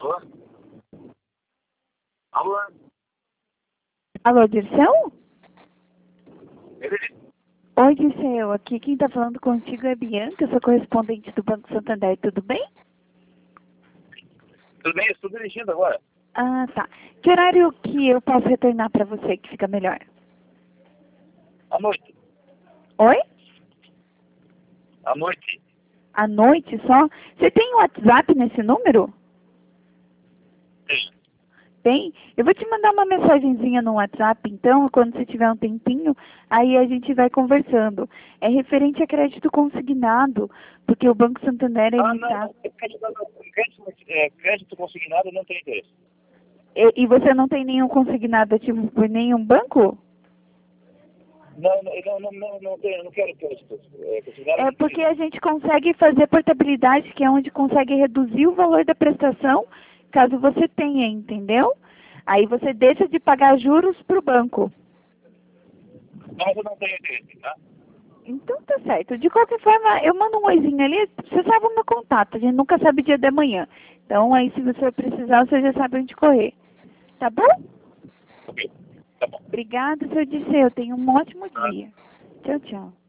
Alô? Alô? Alô, Dirceu? Ele? Oi, Dirceu. Aqui quem está falando contigo é Bianca, sou correspondente do Banco Santander. Tudo bem? Tudo bem? Eu estou dirigindo agora. Ah, tá. Que horário que eu posso retornar para você que fica melhor? À noite. Oi? À noite. À noite só? Você tem WhatsApp nesse número? Sim. Tem? Eu vou te mandar uma mensagenzinha no WhatsApp, então, quando você tiver um tempinho, aí a gente vai conversando. É referente a crédito consignado, porque o Banco Santander, Ah, ele não, tá... não. Crédito consignado não tem interesse. E você não tem nenhum consignado ativo por nenhum banco? Não tenho, não quero crédito. Consignado É não porque tem. a gente consegue fazer portabilidade, que é onde consegue reduzir o valor da prestação, caso você tenha, entendeu? Aí você deixa de pagar juros para o banco. Mas eu não tenho interesse, tá? Então tá certo. De qualquer forma, eu mando um oizinho ali, você sabe o meu contato, a gente nunca sabe o dia da manhã. Então aí se você precisar, você já sabe onde correr. Tá bom? Ok. Tá bom. Obrigada, seu Dirceu. Tenha um ótimo Tá. dia. Tchau, tchau.